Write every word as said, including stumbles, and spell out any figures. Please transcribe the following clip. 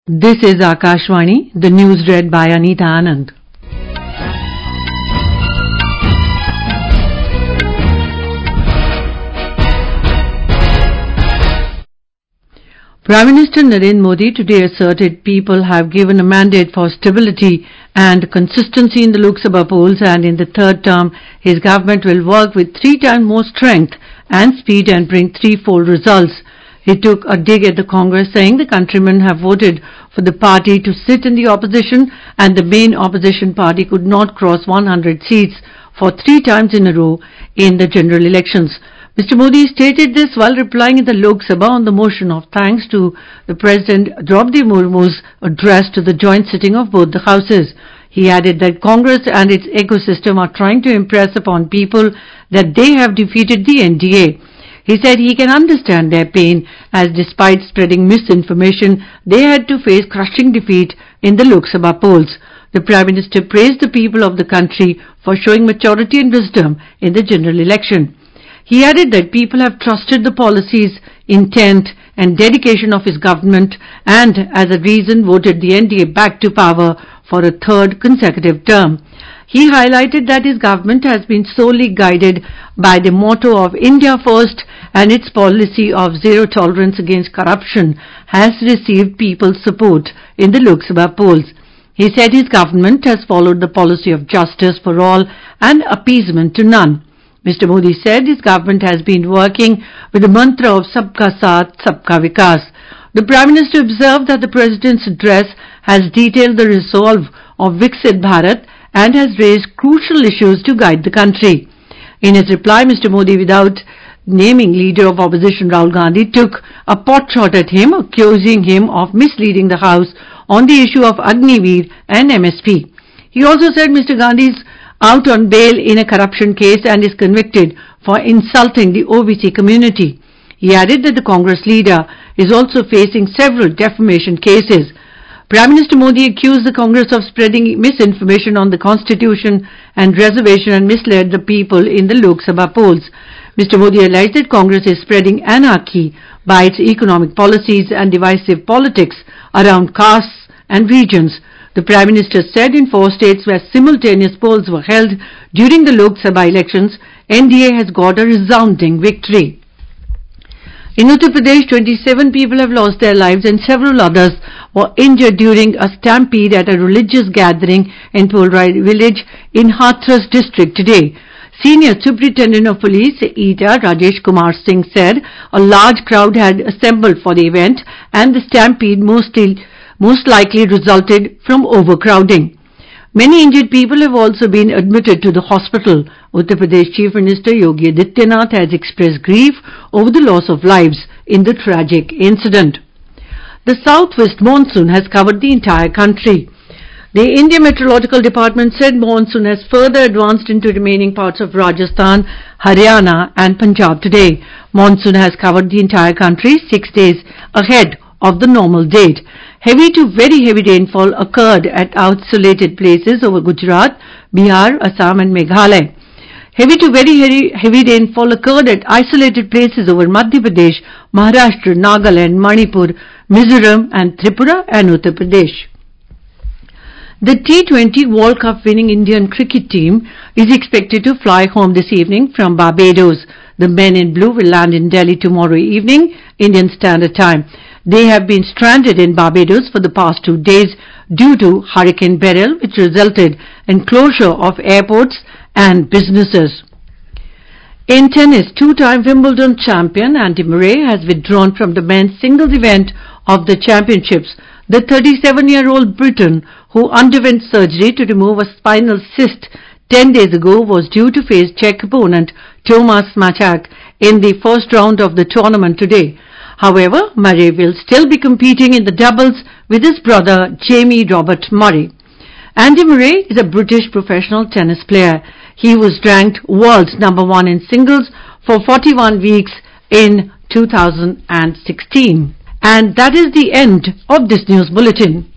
This is Akashvani, the news read by Anita Anand. Prime Minister Narendra Modi today asserted people have given a mandate for stability and consistency in the Lok Sabha polls, and in the third term his government will work with three times more strength and speed and bring threefold results. He took a dig at the Congress, saying the countrymen have voted for the party to sit in the opposition and the main opposition party could not cross one hundred seats for three times in a row in the general elections. Mister Modi stated this while replying in the Lok Sabha on the motion of thanks to the President Draupadi Murmu's address to the joint sitting of both the houses. He added that Congress and its ecosystem are trying to impress upon people that they have defeated the N D A. He said he can understand their pain, as despite spreading misinformation, they had to face crushing defeat in the Lok Sabha polls. The Prime Minister praised the people of the country for showing maturity and wisdom in the general election. He added that people have trusted the policies, intent and dedication of his government and, as a reason, voted the N D A back to power for a third consecutive term. He highlighted that his government has been solely guided by the motto of India First, and its policy of zero tolerance against corruption has received people's support in the Lok Sabha polls. He said his government has followed the policy of justice for all and appeasement to none. Mister Modi said his government has been working with the mantra of Sabka Saath, Sabka Vikas. The Prime Minister observed that the President's address has detailed the resolve of Viksit Bharat and has raised crucial issues to guide the country. In his reply, Mister Modi, without naming leader of opposition Rahul Gandhi, took a pot shot at him, accusing him of misleading the House on the issue of Agniveer and M S P. He also said Mister Gandhi is out on bail in a corruption case and is convicted for insulting the O B C community. He added that the Congress leader is also facing several defamation cases. Prime Minister Modi accused the Congress of spreading misinformation on the Constitution and reservation and misled the people in the Lok Sabha polls. Mister Modi alleged that Congress is spreading anarchy by its economic policies and divisive politics around castes and regions. The Prime Minister said in four states where simultaneous polls were held during the Lok Sabha elections, N D A has got a resounding victory. In Uttar Pradesh, twenty-seven people have lost their lives and several others were injured during a stampede at a religious gathering in Pulrai village in Hathras district today. Senior Superintendent of Police, E T A Rajesh Kumar Singh, said a large crowd had assembled for the event and the stampede mostly, most likely resulted from overcrowding. Many injured people have also been admitted to the hospital. Uttar Pradesh Chief Minister Yogi Adityanath has expressed grief over the loss of lives in the tragic incident. The southwest monsoon has covered the entire country. The Indian Meteorological Department said monsoon has further advanced into remaining parts of Rajasthan, Haryana and Punjab today. Monsoon has covered the entire country six days ahead of the normal date. Heavy to very heavy rainfall occurred at isolated places over Gujarat, Bihar, Assam and Meghalaya. Heavy to very heavy, heavy rainfall occurred at isolated places over Madhya Pradesh, Maharashtra, Nagaland, Manipur, Mizoram and Tripura and Uttar Pradesh. The T twenty World Cup winning Indian cricket team is expected to fly home this evening from Barbados. The men in blue will land in Delhi tomorrow evening, Indian Standard Time. They have been stranded in Barbados for the past two days due to Hurricane Beryl, which resulted in closure of airports and businesses. In tennis, two-time Wimbledon champion Andy Murray has withdrawn from the men's singles event of the championships. The thirty-seven-year-old Briton, who underwent surgery to remove a spinal cyst ten days ago, was due to face Czech opponent Tomas Maček in the first round of the tournament today. However, Murray will still be competing in the doubles with his brother Jamie Robert Murray. Andy Murray is a British professional tennis player. He was ranked world's number one in singles for forty-one weeks in two thousand sixteen. And that is the end of this news bulletin.